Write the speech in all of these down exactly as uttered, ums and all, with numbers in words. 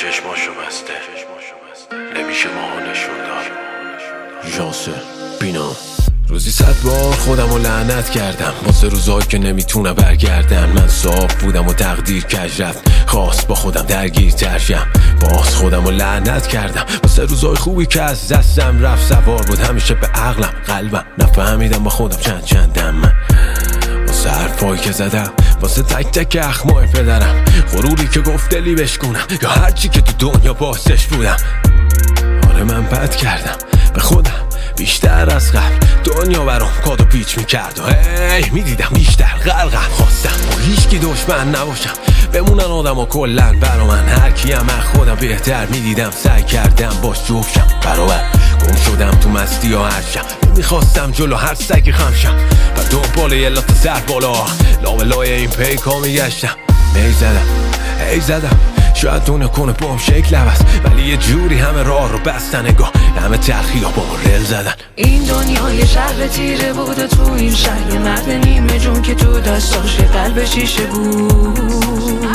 چشماشو بسته نمیشه ماها نشون داد. ژانسه بینا روزی صد بار خودم رو لعنت کردم واسه روزایی که نمیتونه برگردم. من صاف بودم و تقدیر کج رفت خواست با خودم درگیر ترشم. باز خودم رو لعنت کردم واسه روزای خوبی که از دستم رفت. سوار بود همیشه به عقلم قلبم نفهمیدم با خودم چند چندم. من واسه حرفایی که زدم واسه تک تک اخمای پدرم غروری که گفت دلی بشکونم یا هرچی که تو دنیا باسش بودم. آره من بد کردم به خودم بیشتر از قبل. دنیا برام کاد و پیچ میکرد و هی میدیدم بیشتر غرقم. خواستم با هیچکی دشمن نباشم بمونن آدم و کلن برا من. هر کیم از خودم بهتر میدیدم سعی کردم باش جفتشم برابر. گم شدم تو مستی یا هرشم نمیخواستم جلو هر سگی خمشم و دنبال یه لات سر بالا لابلای این پیکا میگشتم. می زدم هی زدم شاید دونه کنه بام شکل عوض ولی یه جوری همه راه رو بستن نگاه همه تلخی ها با رل زدن. این دنیا یه شهر تیره بود و تو این شهر یه مرد نیمه جون که تو دستاش قلب شیشه بود.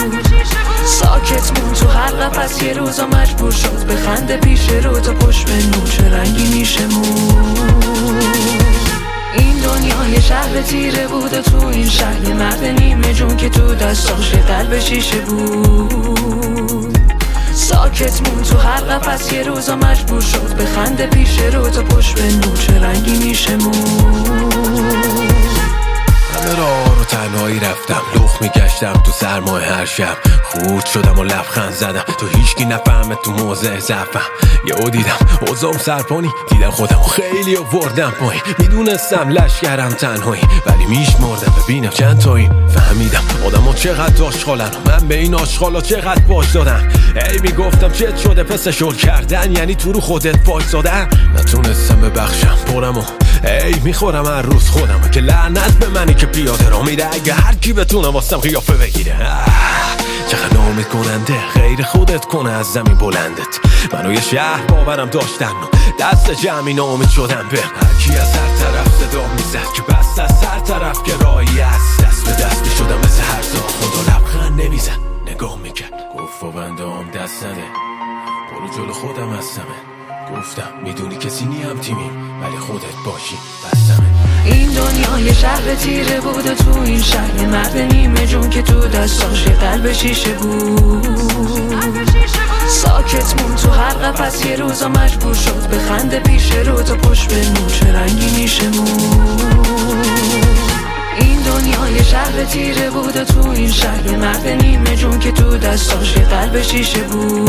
ساکت مون تو هر قفس یه روزا مجبور شد به خنده پیش رو تا پشت به نور چه رنگی میشه مون. این دنیا یه شهر تیره بود و تو این شهر یه مرد نیمه جون که تو دستاش قلب شیشه بود. ساکت مون تو هر قفس یه روزا مجبور شد به خنده پیش رو تا پشت به نور چه رنگی میشه مون. همه راه رو تنهایی رفتم لخ میگشتم تو سرمای هر شب. خورد شدم و لبخند زدم تو هیچکی نفهمه تو موضع ضعفم. یهو دیدم اوضاعم سرپانی دیدم خودم خیلی آوردم پایین. میدونستم لشکرم تنهایی ولی میشمردم ببینم چند تایی. فهمیدم آدم‌ها چقدر آشغالن و من به این آشغالا چقدر باج دادم. ای میگفتم چت شده پس شل کردن یعنی تو رو خودت وایسادن. نتونستم ببخشم پرم و ای میخورم هر روز خودم که لعنت به منی که پیاده را میره اگه هر کی بتونه واسم قیافه بگیره. چقدر نامید کننده غیر خودت کنه از زمین بلندت. منو یه شهر باورم داشتن و دست جمعی نامید شدم به هر کی از هر طرف صدا میزد که بست از هر طرف که راهی است. دست به دست میشدم مثل هر زا خدا لبخند نمیزن نگاه میکرد گفت و بنده هم دست نده برو جلو خودم هستمه. گفتم میدونی کسی نیم تیمیم ولی خودت باشی بستمه. این دنیا یه شهر تیره بود و تو این شهر یه مرد نیمه جون که تو دستاش قلب شیشه بود. ساکت مون تو هر قفس یه روزا مجبور شد به خنده پیش رو تا پشت به نور چه رنگی میشه مون. این دنیا یه شهر تیره بود و تو این شهر یه مرد نیمه جون که تو دستاش قلب شیشه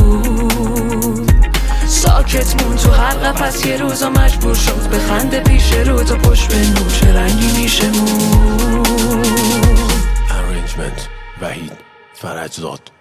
بود. ساکت مون تو هر قفس یه روزا مجبور شد به خنده پیش رو تا پشت به نور چه رنگی میشه مون. Arrangement وحید فرجزاد.